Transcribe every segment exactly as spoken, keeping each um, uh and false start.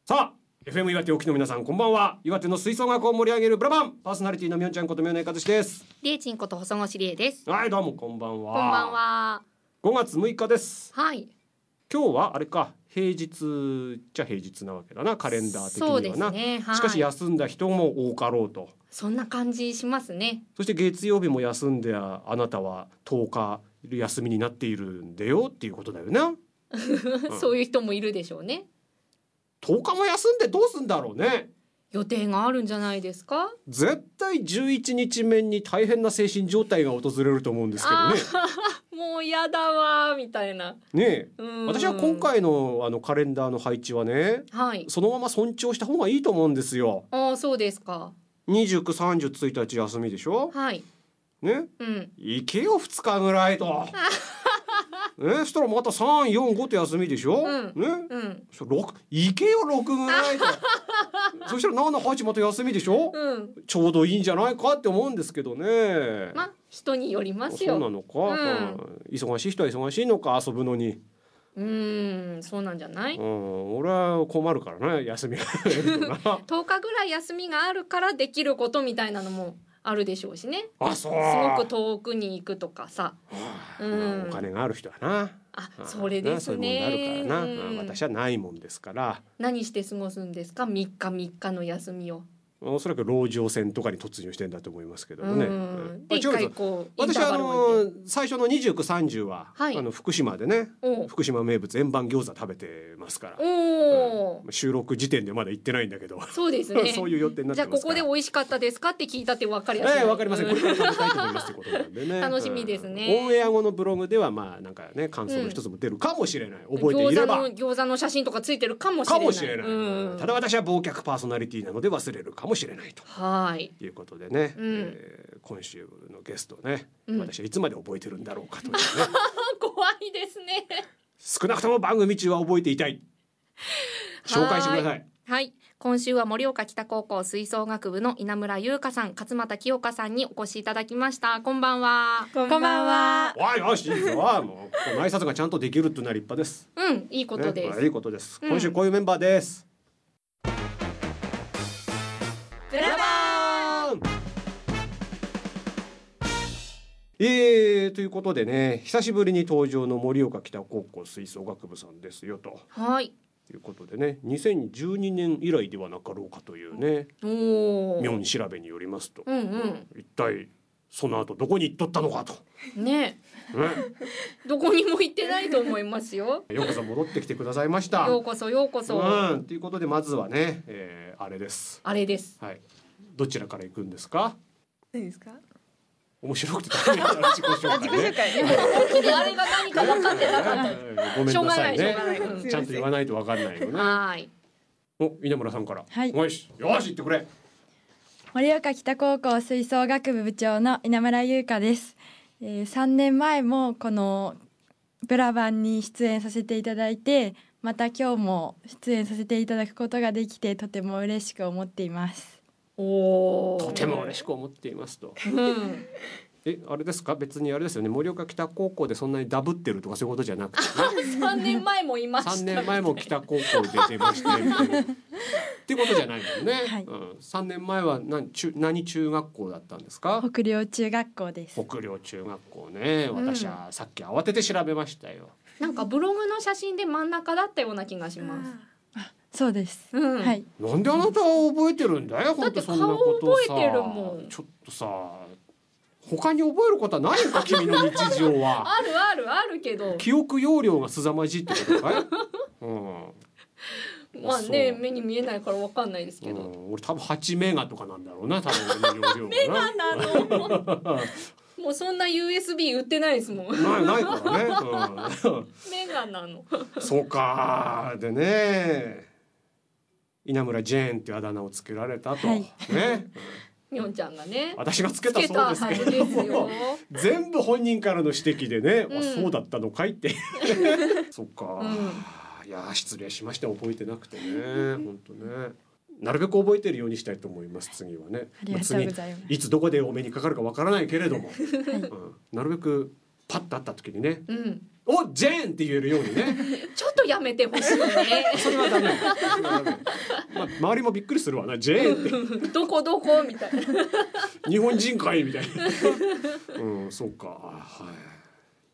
さあ エフエム 岩手沖の皆さんこんばんは。岩手の吹奏楽を盛り上げるブラバンパーソナリティのみょんちゃんことみょんねかずしです。 りえちんこと細越りえです。 はいどうもこんばんは。 こんばんは。 ごがつむいかです。 はい。 今日はあれか平日じゃ平日なわけだな、カレンダー的にはな。 そうですね、はい、 しかし休んだ人も多かろうと。 そんな感じしますね。 そして月曜日も休んであなたはとおか休みになっているんだよっていうことだよな、 うん、そういう人もいるでしょうね。 とおかも休んでどうすんだろうね。 予定があるんじゃないですか。 絶対じゅういちにちめに大変な精神状態が訪れると思うんですけどね。 もうやだわみたいなねえ、私は今回のあのカレンダーの配置はね、 はい、 そのまま尊重した方がいいと思うんですよ。 ああ、そうですか。 にじゅうく、さんじゅう、ついたち休みでしょ。 はいね、 うん、 行けよふつかぐらいとね、そしたらまたさん、よん、ごと休みでしょ、うんねうん、ろく行けよろくぐらいとそしたらなな、はちまた休みでしょ、うん、ちょうどいいんじゃないかって思うんですけどね。 まあ人によりますよ。 そうなのか、うん、忙しい人は忙しいのか遊ぶのに。 うーん、そうなんじゃない、 うん、俺は困るからな休みがとおかぐらい休みがあるからできることみたいなのもあるでしょうしね。 あ、そう。 すごく遠くに行くとかさ、 はあ、うん、お金がある人はな。 あ、それですね。 そういうもんがあるからな、うん、私はないもんですから。 何して過ごすんですか、みっかみっかの休みを。 おそらく籠城戦とかに突入してんだと思いますけどもね。うん、 で一回こう私はあの最初のにじゅうく、さんじゅうは、はい、あの福島でね、福島名物円盤餃子食べてますから。お、うん、収録時点でまだ行ってないんだけど。 そうですね。 そういう予定になってますから。 じゃあここで美味しかったですかって聞いたって分かりやすい。 ええ、分かりません。これから食べたいと思いますってことなんでね。 楽しみですね。 うん、オンエア後のブログではまあなんかね感想の一つも出るかもしれない。うん、覚えていれば。 餃子の餃子の写真とかついてるかもしれない。 かもしれない。うん、ただ私は忘却パーソナリティなので忘れるかもしれないと。 はい。 いうことでね、うん、えー、今週のゲストね、うん、私はいつまで覚えてるんだろうかというね怖いですね。 少なくとも番組中は覚えていたい。紹介してください。 はい、今週は盛岡北高校吹奏楽部の稲村優香さん、勝俣清香さんにお越しいただきました。こんばんは。 こんばんは。 わい、よし、いいぞ。もうこの挨拶がちゃんとできるっていうのは立派です。 うん、いいことです。 ね、いいことです。今週こういうメンバーです。うん、ブラバーン。えー、ということでね、久しぶりに登場の盛岡北高校吹奏楽部さんですよと。 はい。 ということでね、にせんじゅうにねん以来ではなかろうかというね、妙に調べによりますと、うんうん、一体その後どこに行っとったのかとね、ねどこにも行ってないと思いますよ。 ようこそ戻ってきてくださいました。 ようこそようこそ。 うん、ということでまずはね、えー、あれです。 あれです。 はい。どちらから行くんですか。 何ですか。 面白くて大変な自己紹介ね。 自己紹介ね。本気であれが何か分かってなかった。 ごめんなさいね。 いちゃんと言わないと分かんないよね。 はい。 お、稲村さんから。 はい。 よし、よし言ってくれ。 盛岡北高校吹奏楽部部長の稲村優香です。えー、さんねんまえもこのブラバンに出演させていただいて、また今日も出演させていただくことができてとても嬉しく思っています。 おとても嬉しく思っていますと、うん、え、あれですか、別にあれですよね、盛岡北高校でそんなにダブってるとかそういうことじゃなくて、 ね、さんねんまえもいました、ね、 さんねんまえも北高校で出ましてみたいなっていうことじゃないもんね、はい、うん、さんねんまえは何中、何中学校だったんですか。 北陵中学校です。 北陵中学校ね、私はさっき慌てて調べましたよ、 うん、なんかブログの写真で真ん中だったような気がします。 そうです、うん、はい。 なんであなたは覚えてるんだよ。 だって顔覚えてるもん。 ちょっとさ、他に覚えることはないのか君の日常は。 あるあるあるけど。 記憶容量が凄まじいってことかい。うん。 まあね、目に見えないからわかんないですけど。 うん、俺多分はちメガとかなんだろうな、多分俺の容量がな。 メガなの。もうそんな ユーエスビー 売ってないですもん。 ないないからね。 うん、メガなの。 そうか。でね。稲村ジェーンっていうあだ名をつけられたと、はい、ね、 みょんちゃんがね、 私がつけたそうですけども、全部本人からの指摘でね、うん、あ、そうだったのかいってそっか、うん、いや失礼しました、覚えてなくてね、本当ね、なるべく覚えてるようにしたいと思います。次はね、 ありがとうございます。 次いつどこでお目にかかるかわからないけれども、はい、うん、なるべくパッと会った時にね、うん、おジェーンって言えるようにねちょっとやめてほしいねそれはダメ周りもびっくりするわな ジェー ってどこどこみたいな日本人かいみたいなうんそうか、はい、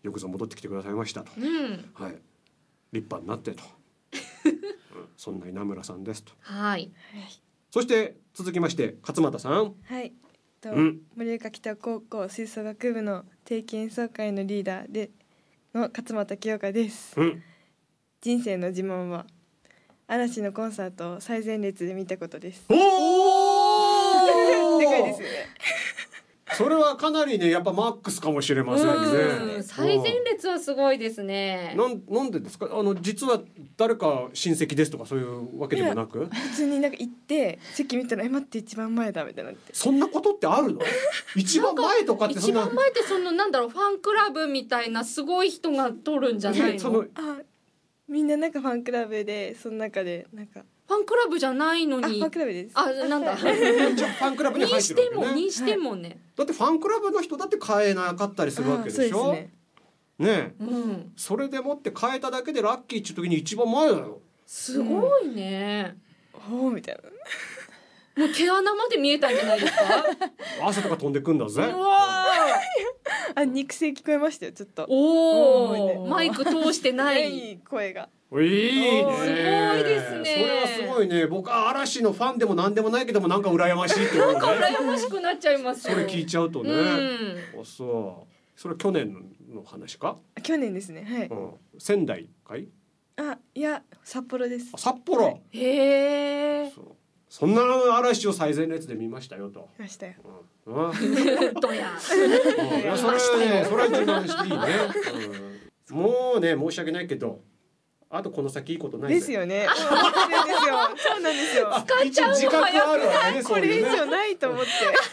よくぞ戻ってきてくださいましたと、 うんはい、立派になってと、うん、そんな稲村さんですと。 はいそして続きまして勝俣さん。 はいと、 うん、 盛岡北高校吹奏楽部の定期演奏会のリーダーでの勝俣清香です、 うん、 人生の自慢は嵐のコンサートを最前列で見たことです。 おでかいですよねそれはかなりねやっぱマックスかもしれませんね。 うん最前列はすごいですね。 なんなんでですか。あの実は誰か親戚ですとかそういうわけでもなく、 普通になんか行って席見たらえ待って一番前だみたいなって。 そんなことってあるの？一番前とかってそんな。 一番前ってそのなんだろうファンクラブみたいなすごい人が撮るんじゃないの？ そのあみんななんかファンクラブでその中でなんかファンクラブじゃないのあフにァンクラブです。 あなんだじゃあファンクラブに入にっしててもるわけね。 にしてもね、 だってファンクラブの人だって買えなかったりするわけでしょ。 あそうですね。 ねえ、 うん、 それでもって買えただけでラッキーっていう時に一番前だよ。 すごいね、 おおみたいな。 もう毛穴まで見えたんじゃないですか？ 汗とか飛んでくんだぜ。 うわあ肉声聞こえましたよちょっと。 おおーおマイク通してないいい声が。 いいね。 おーすごいですねそれはすごいね。僕は嵐のファンでも何でもないけどもなんか羨ましいって思うね。 羨ましくなっちゃいますよ。 それ聞いちゃうとね。 うんあそう。それは去年の話か。 去年ですねはい。 うん。仙台かい？ あいや札幌ですあ。札幌。 へえ。 そう。そんな嵐を最前列で見ましたよと。 見ましたよ。 うん。うん本当や。 いやそれはね、それは自慢していいね。うん、もうね申し訳ないけど、あとこの先いいことないですよね。思ってるんですよ。そうなんですよ。 使っちゃうの自覚あるわけね、 これ以そういうね。 上ないと思って。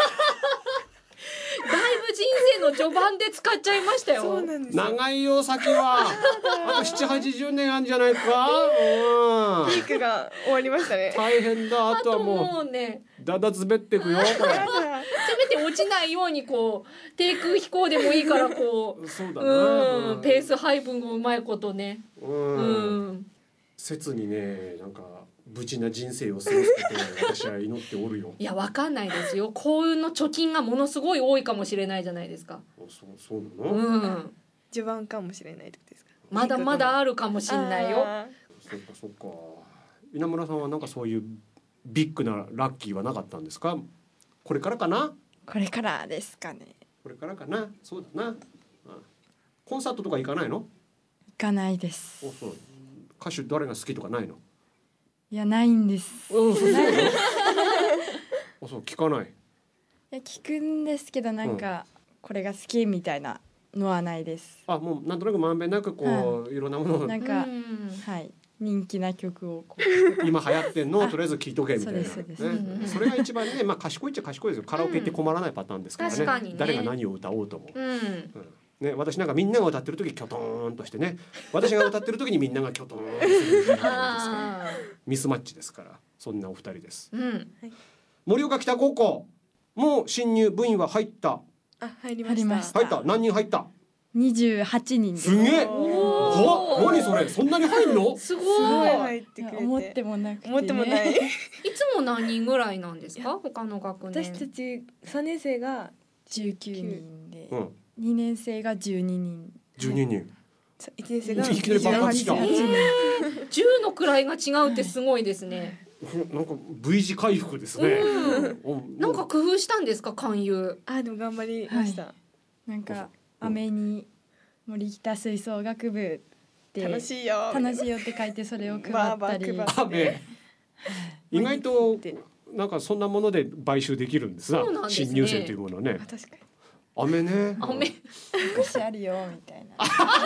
だいぶ人生の序盤で使っちゃいましたよ。 そうなんですよ。 長いよ先は。あと七八十年あるんじゃないか。うんピークが終わりましたね。 大変だ。ああととはももうね、 うだだ滑っていくよ。こせめて落ちないようにこう低空飛行でもいいからこれ。そうだう、 な。 うん、ペース配分をうまいことね。 う。 うんん。 切にね、なんか無事な人生を過ごすことを私は祈っておるよ。 いやわかんないですよ。幸運の貯金がものすごい多いかもしれないじゃないですか。 そうそうなうの。 ん。 序盤かもしれないってことですか。 まだまだあるかもしれないよ。 あそっかそっか。稲村さんはなんかそういうビッグなラッキーはなかったんですか。これからかな。 これからですかね。 これからかな。そうだな。うん、コンサートとか行かないの？ 行かないですおそう。歌手誰が好きとかないの？ いやないんですうんそうそう。あそう聞かない。 いや聞くんですけどなんかこれが好きみたいなのはないです。 あもうなんとなくまんべんなくこう、い、ろんなものをなんか、 うんはい人気な曲をこう今流行ってんのをとりあえず聞いとけみたいな、ね、 そうですそうですうんそれが一番ね、まあ賢いっちゃ賢いですよ。カラオケ行って困らないパターンですからね。 確かにね誰が何を歌おうとも。 うん。 うんね、私なんかみんなが歌ってる時キョトーンとしてね、私が歌ってる時にみんながキョトーンとするみたいな感じですからあミスマッチですから。そんなお二人です。 ーうん。 盛岡北高校もう新入部員は入ったあ入りました。 入りました入った何人入った。 にじゅうはちにんです。 すげえ。 おーは何それそんなに入んの？ すごい。 すごいい入ってくれて。 思ってもなくて、ね、 思ってもない。 つも何人ぐらいなんですか？他の学年。 私たちさんねん生がじゅうきゅうにんで、 うん。 にねん生がじゅうににん、 じゅうににん。 いちねん生がいきなり爆発したにじゅうはちにんじゅうの位が違うってすごいですね。 なんか V 字回復ですね。うんなんか工夫したんですか勧誘？ あでも頑張りました。 なんか雨に森北吹奏楽部って楽しいよ。 楽しいよって書いてそれを配まあったり、 まあ配雨。意外となんかそんなもので買収できるんですな。 そうなんですね新入生というものはねあ。確かに。 雨ね。 雨。 昔あるよみたいな。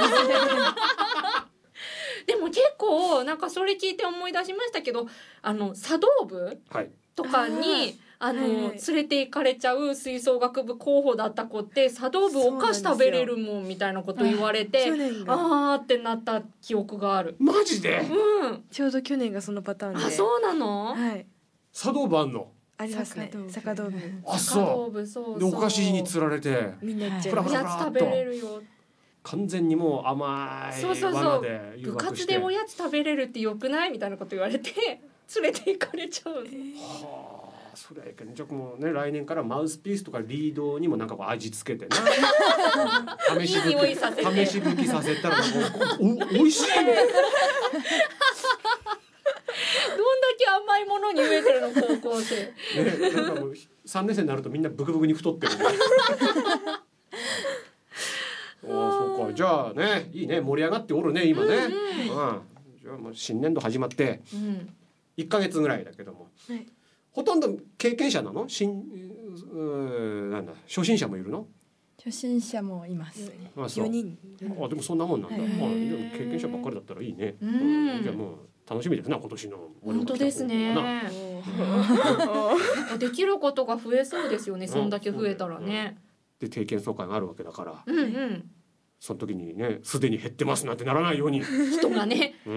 でも結構なんかそれ聞いて思い出しましたけど、あの茶道部はい。 とかにあの、 はいはい連れて行かれちゃう吹奏楽部候補だった子って茶道部お菓子食べれるもんみたいなこと言われて、 去年があーってなった記憶がある。 マジで。 うん。 ちょうど去年がそのパターンで。 あ、そうなの？ はい。 茶道部あんの。 ありますね。 坂道部坂道部。 あ茶道そ部そうう。 そう。 でお菓子に釣られてみんな行っちゃいはいました。 おやつ食べれるよ。 完全にもう甘いそうそうそう罠で誘部惑して。 活でおやつ食べれるってよくないみたいなこと言われて、 連れて行かれちゃうの。 はあ、それはいいけど、じゃあもうね来年からマウスピースとかリードにもなんかこう味付けてな試しいい匂い吹させてき試し吹きさせたらなんかおおいしいね。 どんだけ甘いものに飢えてるの高校生。 ね、なんかもうさんねん生になるとみんなブクブクに太ってる、ね。ああそうか、じゃあねいいね、盛り上がっておるね今ね。うん、うん、じゃあもう新年度始まっていっかげつぐらいだけども、 はい、 ほとんど経験者なの？新うなんだ初心者もいるの？ 初心者もいます。 あそうよにん。 あでもそんなもんなんだ。 はい、 あでも経験者ばっかりだったらいいね。 うんうん、じゃあもう楽しみですな今年の。 本当ですね。できることが増えそうですよね。そんだけ増えたらね。 で定見総会があるわけだから、 うんうん、 その時にねすでに減ってますなんてならないように人がね、 うんうん、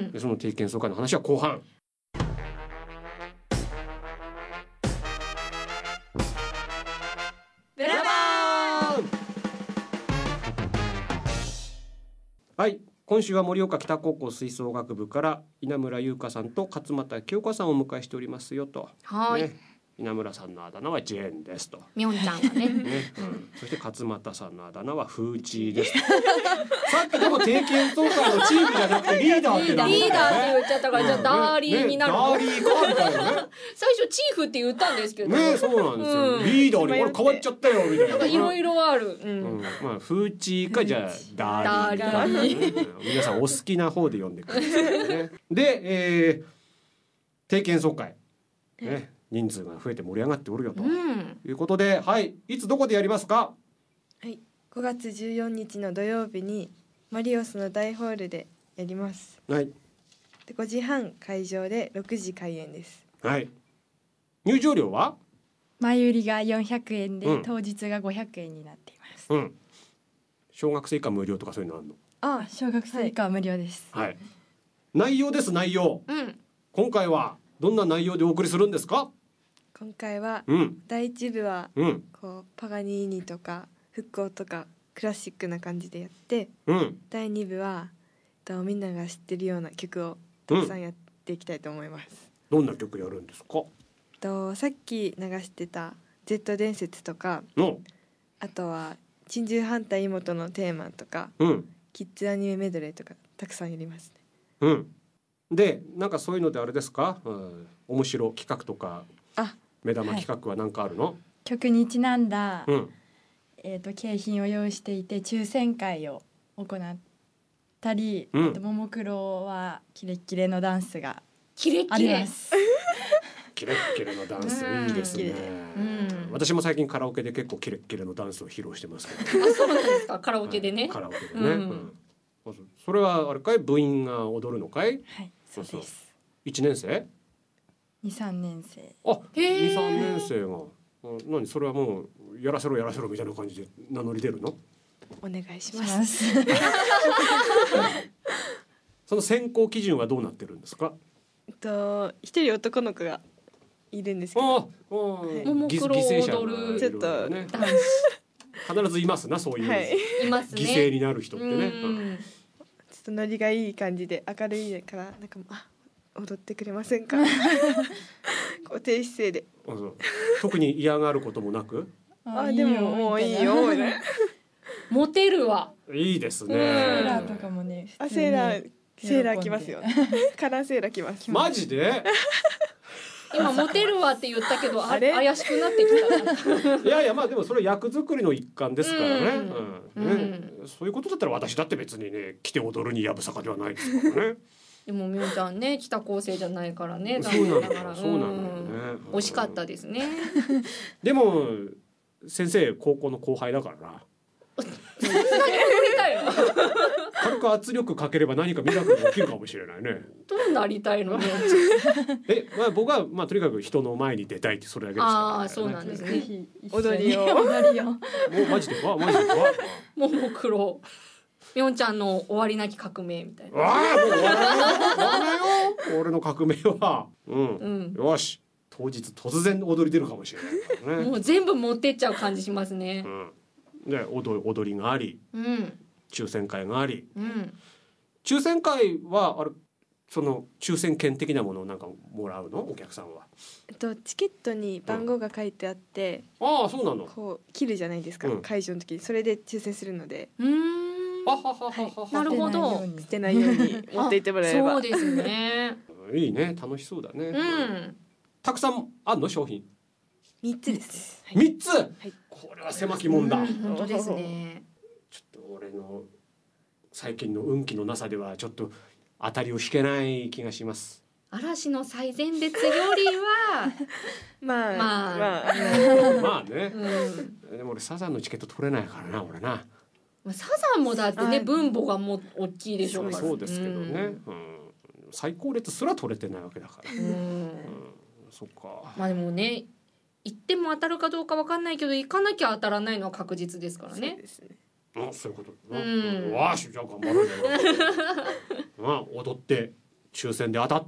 でその定見総会の話は後半。 ブラバー。 はい、今週は盛岡北高校吹奏楽部から稲村優香さんと勝俣清香さんをお迎えしておりますよと。 はい、 ね、稲村さんのあだ名はジェーンですと。 みょんちゃんはね。 ね、うん、そして勝俣さんのあだ名はフーチーです。さっきでも定見総会のチームじゃなくてリーダーってなリーダーって言っちゃったから、じゃあダーリーになるの、 ねね、ダーリーかみたいなね。 最初チーフって言ったんですけどね、そうなんですよ、 うん、 リーダーに俺変わっちゃったよみたいな。 なんかいろいろある、うんうん、まあフーチーかじゃあダーリーか、ね、皆さんお好きな方で読んでくださいね。で、えー、定見総会ね、人数が増えて盛り上がっておるよと、うん、いうことで、はい、いつどこでやりますか？ はい、ごがつじゅうよっかの土曜日にマリオスの大ホールでやります。 はい。 でごじはん会場でろくじ開演です。 はい。入場料は？ 前売りがよんひゃくえんで、 うん、 当日がごひゃくえんになっています。 うん。小学生以下無料とかそういうのあるの？ あ、小学生以下は無料です。 はい。はい、内容です内容、 うん。 今回はどんな内容でお送りするんですか？ 今回は、 うん、 だいいち部は、 うん、 こうパガニーニとか復興とかクラシックな感じでやって、 うん、 だいに部はとみんなが知ってるような曲をたくさんやっていきたいと思います。 うん、どんな曲やるんですか？ とさっき流してた Z 伝説とか、 のあとは珍獣ハンター妹のテーマとか、 うん、 キッズアニメメドレーとかたくさんやりますね。 うん、でなんかそういうのであれですか、うん、面白企画とか目玉企画は何かあるの？はい、 曲にちなんだ、 うん、 えー、と景品を用意していて抽選会を行ったり、 うん、 あとももクロはキレッキレのダンスがキレッあります。 キレッキレのダンスいいですね、うん、私も最近カラオケで結構キレッキレのダンスを披露してますけど。 あ、そうなんですか。カラオケでね、はい、 カラオケでね、うんうん、それはあれかい、部員が踊るのかい？ はい、そうです。そうそう、 いちねん生？ に、さんねん生。 あ、に、さんねん生が何それはもうやらせろやらせろみたいな感じで名乗り出るの？ お願いします。 その選考基準はどうなってるんですか？ えっと一人男の子がいるんですけど、 ああ、 ももクロ犠牲者踊るちょっとね、必ずいますな、そういう、 はい、 いますね、 犠牲になる人ってね、うん、 ちょっとノリがいい感じで明るいからなんかあ踊ってくれませんか？こう低姿勢で、 あそう特に嫌がることもなくあでももういいよみたいな。 モテるわ。 いいですね。 セーラーとかもね、 あセーラーセーラー来ますよ。カラーセーラー来ます。 マジで？ 今モテるわって言ったけど、あれ怪しくなってきた。 いやいや、まあでもそれは役作りの一環ですからね、うんうんうんね、そういうことだったら私だって別にね来て踊るにやぶさかではないですからね。 でもみおちゃんね、北高生じゃないからね。 そうなんだからそうなんだよね、 惜しかったですね。 でも先生高校の後輩だからな。 そんなに踊りたいの？ 軽く圧力かければ何かミラクルが起きるかもしれないね。 どうなりたいの？ え、まあ、僕はまあとにかく人の前に出たいってそれだけですから、ね、 ああ、そうなんですね。 踊りを踊りを。もうマジでかマジでか。 ももクロみおんちゃんの終わりなき革命みたいな。 ああ、もう終わらないよ終わらないよ俺の革命は、うん、うん、よし当日突然踊り出るかもしれないからね。 もう全部持ってっちゃう感じしますね。 うん、で 踊, 踊りがあり、 うん、 抽選会があり、 うん、 抽選会はあれその抽選券的なものをなんかもらうの、お客さんは。 えっとチケットに番号が書いてあって、 ああそうなの。 こう切るじゃないですか、 うん会場の時にそれで抽選するので、 うーんあははははは。 なるほど捨てないように持っていってもらえれば。 そうですねいいね、楽しそうだね。 うんたくさんあんの商品。 三つです。はい三つ。 いこれは狭きもんだ。 うん本当ですねちょっと俺の最近の運気のなさではちょっと当たりを引けない気がします。 嵐の最前列よりはまあまあまあ、 まあねう。んでも俺サザンのチケット取れないからな、俺な。 まあサザンもだってねはい分母がもう大きいでしょうからそうですけどね。うん最高列すら取れてないわけだから。 うん、うんうんそっか。 まあでもね行っても当たるかどうかわかんないけど行かなきゃ当たらないのは確実ですからそうねですね。 あ、そういうことだな。 うんわしじゃあ頑張るんだよ。あ、踊って抽選で当たって。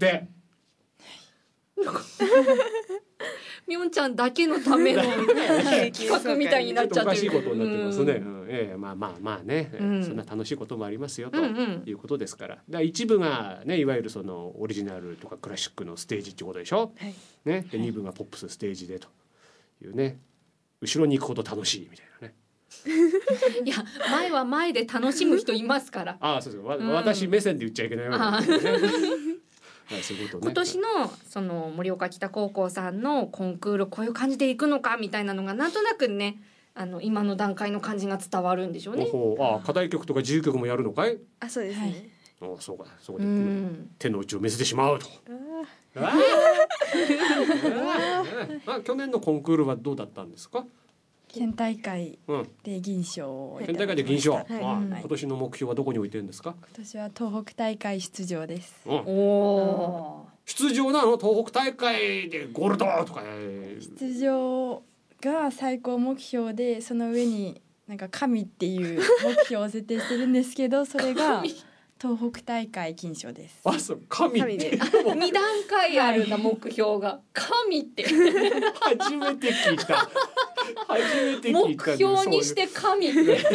みょんちゃんだけのための企画みたいになっちゃちょっとおかってるしいことになってますね。 ううんんええまあまあまあね、 うんそんな楽しいこともありますよとうんうんいうことですから。だから一部がね、いわゆるそのオリジナルとかクラシックのステージってことでしょ。 はい。 ね、で二部がポップスステージでというね。後ろに行くほど楽しいみたいなね。 いや前は前で楽しむ人いますからああそうです。わ、 うん私目線で言っちゃいけないわけですよね。はい、そういうことね。 今年のその盛岡北高校さんのコンクールこういう感じでいくのかみたいなのがなんとなくねあの今の段階の感じが伝わるんでしょうね。 おほああ課題曲とか自由曲もやるのかい。 あ、そうですね。 はいああそうか、そこうで、 ん手の内を見せてしまうと。 あああああ去年のコンクールはどうだったんですか。 県大会うん、 で銀賞をいた県大だきました。 会で銀賞。 いああうん今年の目標はどこに置いてるんですか。 今年は東北大会出場です。 うん、 おお出場なの東北大会でゴールドとか。 出場が最高目標で、その上になんか神っていう目標を設定してるんですけど、それが東北大会金賞です。 あ、そう、神って二段階あるんだ目標が神って初めて聞いた。初めて聞目いた。 標にして神ってよ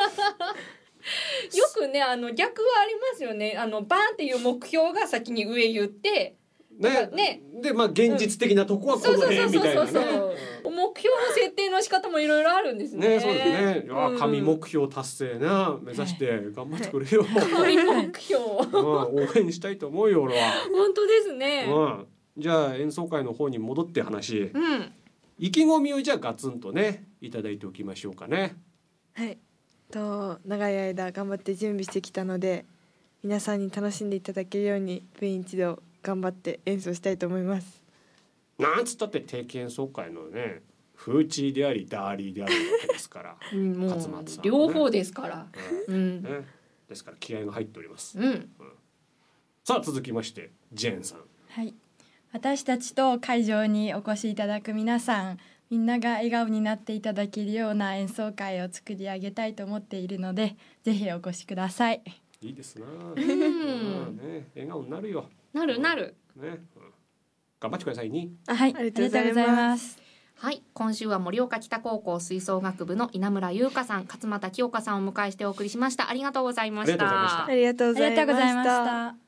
くねあの逆はありますよね。あのバンっていう目標が先に上言ってね、 ねでまあ現実的なとこはこのそうそうそう辺みたいなそうそうね。 目標の設定の仕方もいろいろあるんですね。 ね、そうですね。あ、 うん神目標達成な目指して頑張ってくれよ。 神目標うん応援したいと思うよ俺は。 本当ですね。 うん、じゃあ演奏会の方に戻って話、 うん。 意気込みをじゃあガツンとねいただいておきましょうかね。 はい。と長い間頑張って準備してきたので、皆さんに楽しんでいただけるように部員一同頑張って演奏したいと思います。 なんつったって定期演奏会のねフーチーでありダーリーであるわけですから。 うんもう勝俣さんはね両方ですから。 ううんん。 ね、ですから気合が入っております。 うん。 さあ続きましてジェーンさん。 はい。私たちと会場にお越しいただく皆さん、みんなが笑顔になっていただけるような演奏会を作り上げたいと思っているので、ぜひお越しください。 いいですな。 んね、笑顔になるよ。 なるなる。 ね、うん頑張ってくださいね。 はい、 ありがとうございますはい、今週は盛岡北高校吹奏楽部の稲村優香さん、勝俣清香さんをお迎えしてお送りしました。ありがとうございました。 ありがとうございましたありがとうございましありがとうございましたた。